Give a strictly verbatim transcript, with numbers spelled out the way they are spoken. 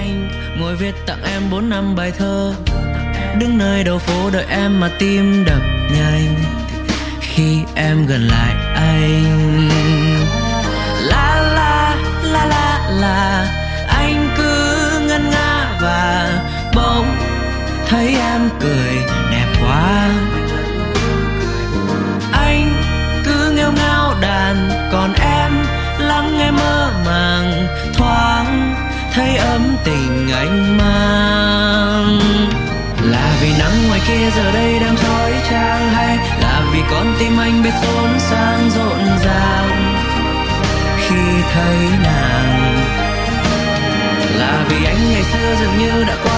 anh ngồi viết tặng em bốn năm bài thơ, đứng nơi đầu phố đợi em mà tim đập nhanh khi em gần lại anh. La la la la la, anh cứ ngân nga và bỗng thấy em cười đẹp quá. Anh cứ nghêu ngao đàn còn em lắng nghe mơ màng, thoáng thấy ấm tình anh mang. Là vì nắng ngoài kia giờ đây đang chói chang, hay là vì con tim anh biết xốn sang rộn ràng khi thấy nàng? Là vì anh ngày xưa dường như đã